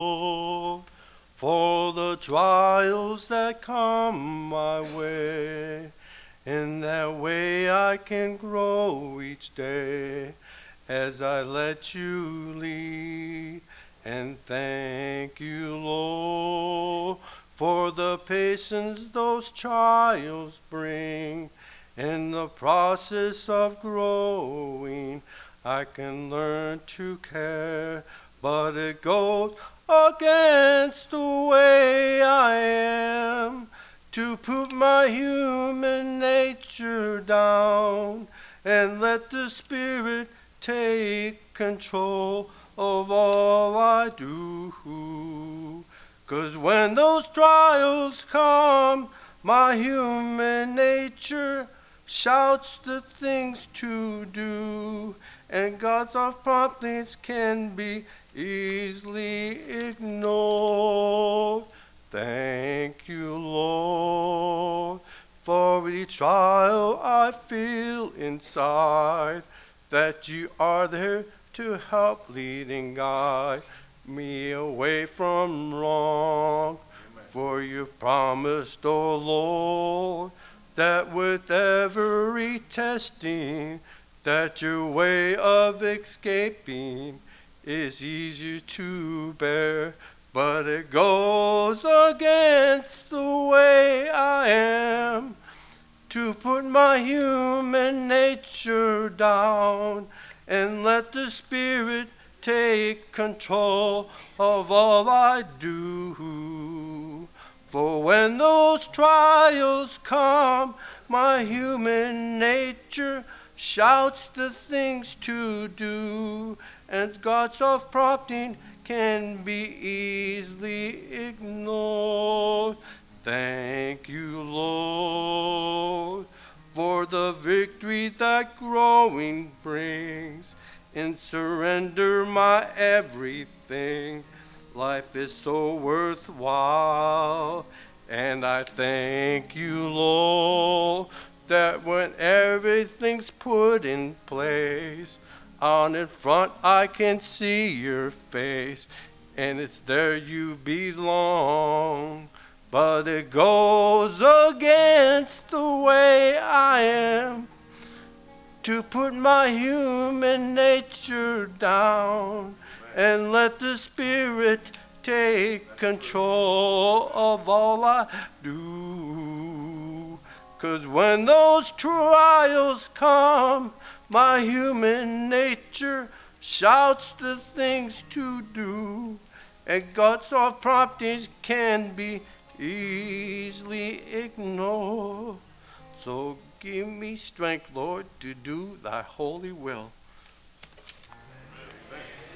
For the trials that come my way, in that way I can grow each day as I let you lead. And thank you, Lord, for the patience those trials bring. In the process of growing, I can learn to care, but it goes against the way I am to put my human nature down and let the Spirit take control of all I do. 'Cause when those trials come, my human nature shouts the things to do, and God's soft promptings can be easily ignored. Thank you, Lord, for each trial I feel inside, that you are there to help lead and guide me away from wrong. Amen. For you've promised, oh Lord, that with every testing, that your way of escaping is easier to bear, but it goes against the way I am to put my human nature down and let the Spirit take control of all I do. For when those trials come, my human nature shouts the things to do, and God's soft prompting can be easily ignored. Thank you, Lord, for the victory that growing brings. And surrender my everything. Life is so worthwhile, and I thank you, Lord, that when everything's put in place, on in front I can see your face, and it's there you belong. But it goes against the way I am to put my human nature down and let the Spirit take control of all I do. 'Cause when those trials come, my human nature shouts the things to do, and God's soft promptings can be easily ignored. So give me strength, Lord, to do thy holy will.